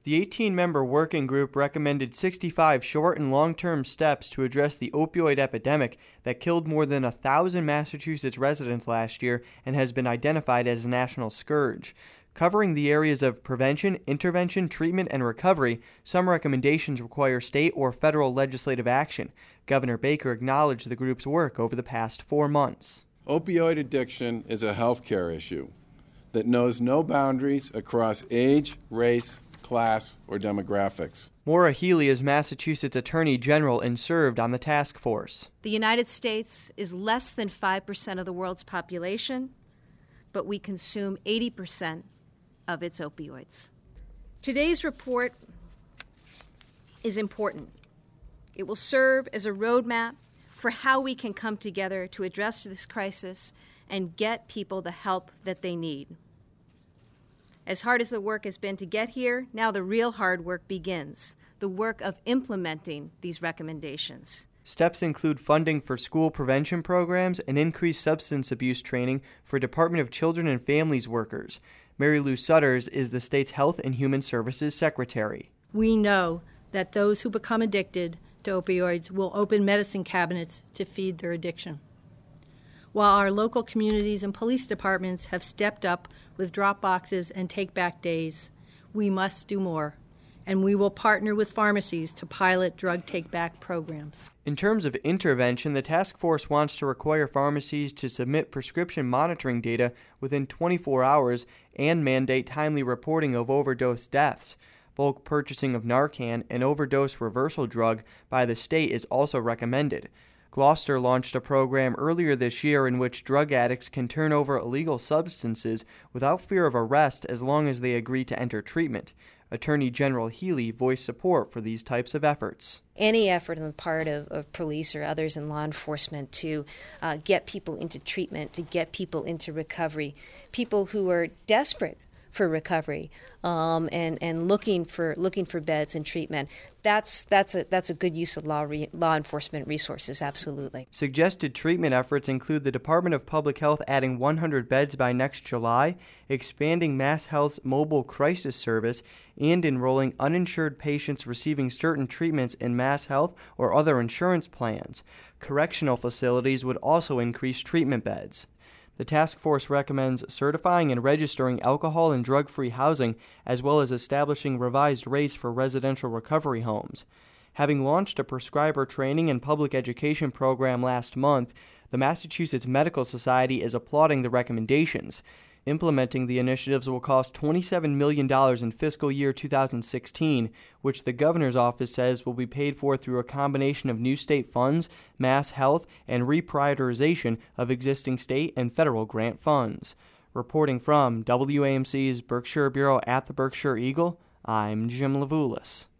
The 18-member working group recommended 65 short and long-term steps to address the opioid epidemic that killed more than 1,000 Massachusetts residents last year and has been identified as a national scourge. Covering the areas of prevention, intervention, treatment, and recovery, some recommendations require state or federal legislative action. Governor Baker acknowledged the group's work over the past 4 months. Opioid addiction is a health care issue that knows no boundaries across age, race, class, or demographics. Maura Healey is Massachusetts Attorney General and served on the task force. The United States is less than 5% of the world's population, but we consume 80% of its opioids. Today's report is important. It will serve as a roadmap for how we can come together to address this crisis and get people the help that they need. As hard as the work has been to get here, now the real hard work begins, the work of implementing these recommendations. Steps include funding for school prevention programs and increased substance abuse training for Department of Children and Families workers. Mary Lou Sutters is the state's Health and Human Services Secretary. We know that those who become addicted to opioids will open medicine cabinets to feed their addiction. While our local communities and police departments have stepped up with drop boxes and take-back days, we must do more, and we will partner with pharmacies to pilot drug take-back programs. In terms of intervention, the task force wants to require pharmacies to submit prescription monitoring data within 24 hours and mandate timely reporting of overdose deaths. Bulk purchasing of Narcan, an overdose reversal drug, by the state is also recommended. Gloucester launched a program earlier this year in which drug addicts can turn over illegal substances without fear of arrest as long as they agree to enter treatment. Attorney General Healey voiced support for these types of efforts. Any effort on the part of police or others in law enforcement to get people into treatment, to get people into recovery, people who are desperate for recovery and looking for beds and treatment. That's a good use of law enforcement resources, absolutely. Suggested treatment efforts include the Department of Public Health adding 100 beds by next July, expanding MassHealth's mobile crisis service, and enrolling uninsured patients receiving certain treatments in MassHealth or other insurance plans. Correctional facilities would also increase treatment beds. The task force recommends certifying and registering alcohol and drug-free housing, as well as establishing revised rates for residential recovery homes. Having launched a prescriber training and public education program last month, the Massachusetts Medical Society is applauding the recommendations. Implementing the initiatives will cost $27 million in fiscal year 2016, which the governor's office says will be paid for through a combination of new state funds, MassHealth, and reprioritization of existing state and federal grant funds. Reporting from WAMC's Berkshire Bureau at the Berkshire Eagle, I'm Jim Levulis.